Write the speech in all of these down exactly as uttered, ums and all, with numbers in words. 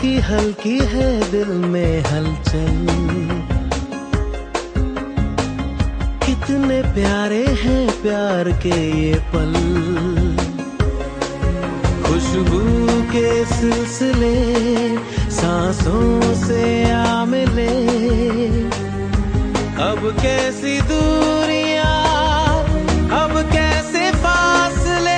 हल्की हल्की है दिल में हलचल, कितने प्यारे हैं प्यार के ये पल। खुशबू के सिलसिले सांसों से आ मिले, अब कैसी दूरियां, अब कैसे फासले।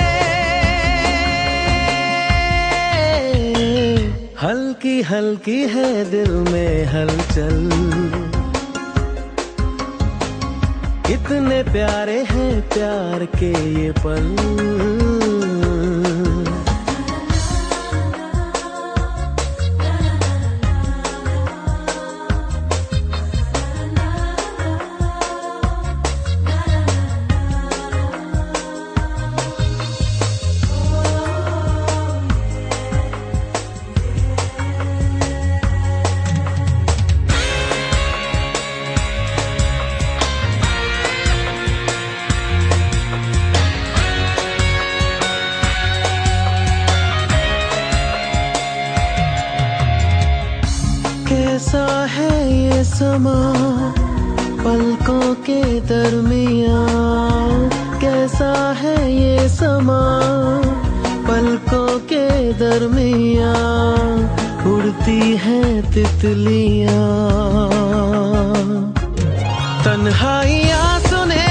हल्की हल्की है दिल में हलचल, कितने प्यारे हैं प्यार के ये पल। कैसा है ये समा पलकों के दरमियाँ, कैसा है ये समा पलकों के दरमियाँ। उड़ती हैं तितलियाँ, तन्हाइयाँ सुने,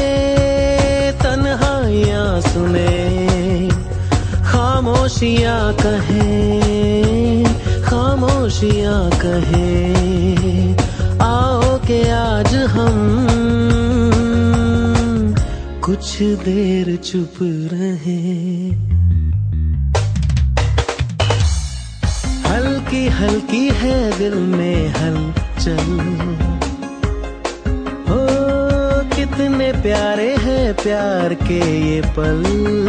तन्हाइयाँ सुने, खामोशियाँ कहें, खामोशियाँ कहें। आओ के आज हम कुछ देर चुप रहें। हल्की हल्की है दिल में हलचल, हो कितने प्यारे हैं प्यार के ये पल।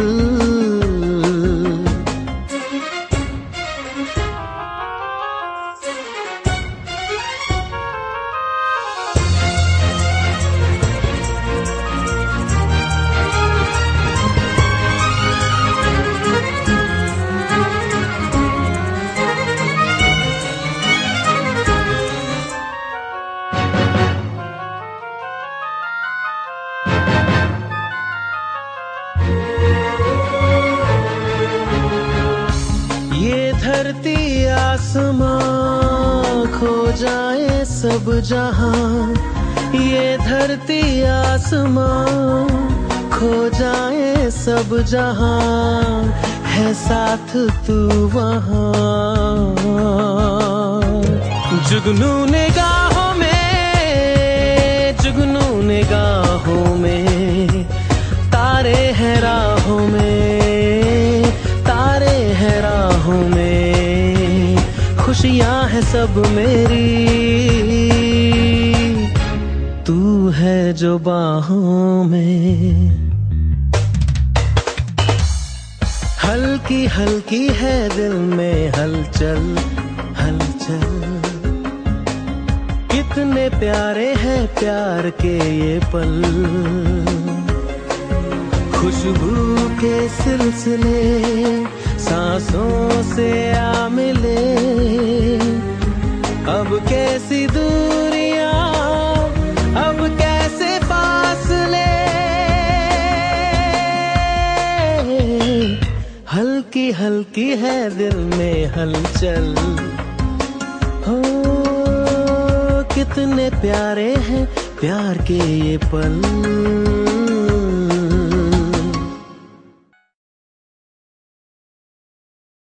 ये धरती आसमां खो जाए सब जहां, ये धरती आसमां खो जाए सब जहां। है साथ तू वहां, जुगनू निगाहों में, जुगनू निगाहों में। तारे हैं राहों में, तारे हैं राहों में। खुशियां हैं सब मेरी, तू है जो बाहों में। हल्की हल्की है दिल में हलचल, हलचल। कितने प्यारे हैं प्यार के ये पल। खुशबू के सिलसिले सांसों से आ मिले, अब कैसी दूरियां, अब कैसे फासले। हल्की हल्की है दिल में हलचल, हो कितने प्यारे हैं प्यार के ये पल।